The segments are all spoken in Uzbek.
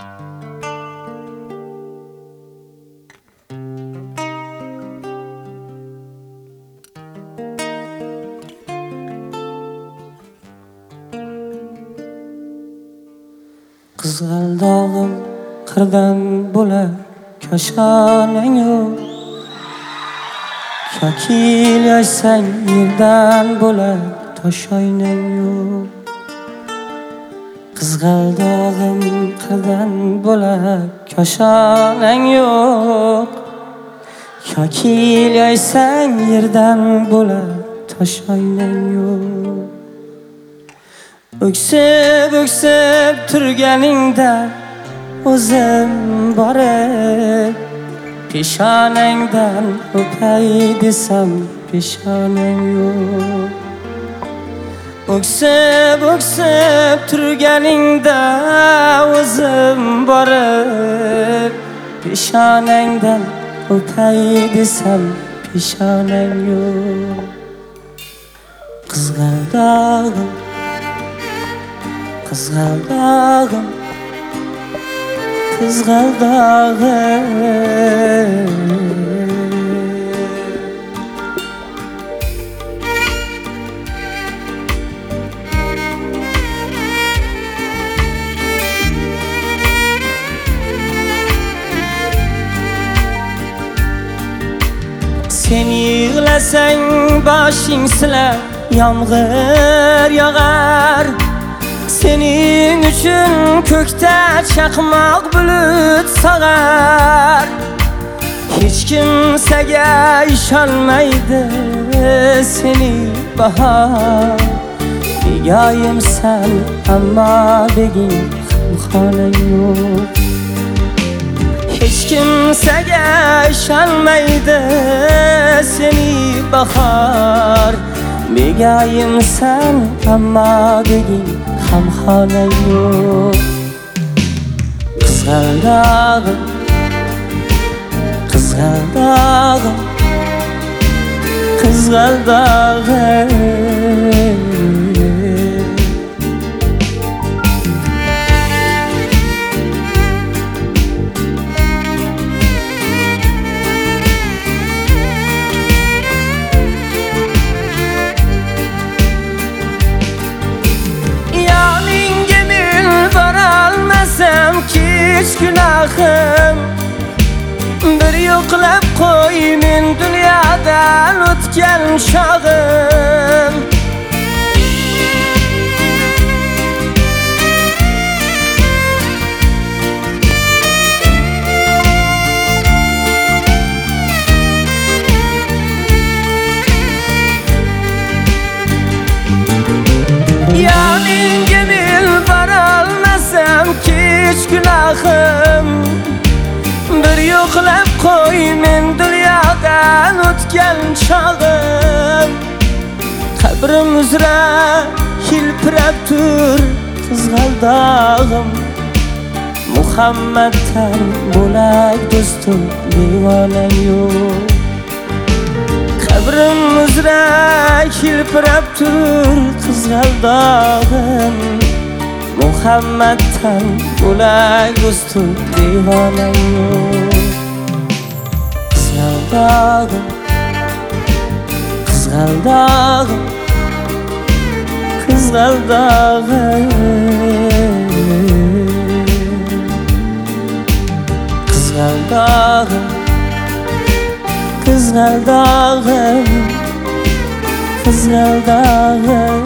Qizg'aldog'im qirdan bo'lar koshoning yo'q. Shakil yoysang yerdan bo'lar toshoyning yo'q. Qizg'aldog'im qirdan bo'lar koshoning yo'q. Shakil yoysang yerdan bo'lar toshoyning yo'q. O'ksib turganingda o'zim borib peshonangdan o'pay desam peshoning yo'q. O'ksib turganingda o'zim borib peshonangdan o'pay desam peshoning yo'q. Qizg'aldog'im qizg'aldog'im qizg'aldog'im sen yig'lasang boshing silar yomg'ir yog'ar. Sening uchun ko'kda chaqmoq bulut sog'ar. Hech kimsaga ishonmaydi seni bahor. Begoyimsan ammo beging xonaing yo'q. Hech kimsaga ishonmaydi seni bahor. Begoyimsan ammo beging xonaing yo'q. Qizg'aldog'im qizg'aldog'im qizg'aldog'im hech gunohim bir yo'qlab qo'y men dunyodan o'tgan chog'im. Yoningga men borolmasam hech gunohim bir yo'qlab qo'y men dunyodan o'tgan chog'im. Qabrim uzra hilpirab tur qizg'aldog'im. Muhammaddan bo'lak do'stim devonang yo'q. Qabrim uzra hilpirab tur qizg'aldog'im. Muhammaddan bo'lak do'stim devonang yo'q. Qizg'aldog'im qizg'aldog'im qizg'aldog'im qizg'aldog'im qizg'aldog'im qizg'aldog'im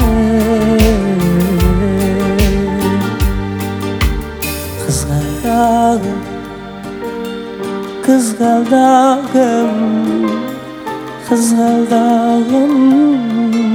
qizg'aldog'im qizg'aldog'im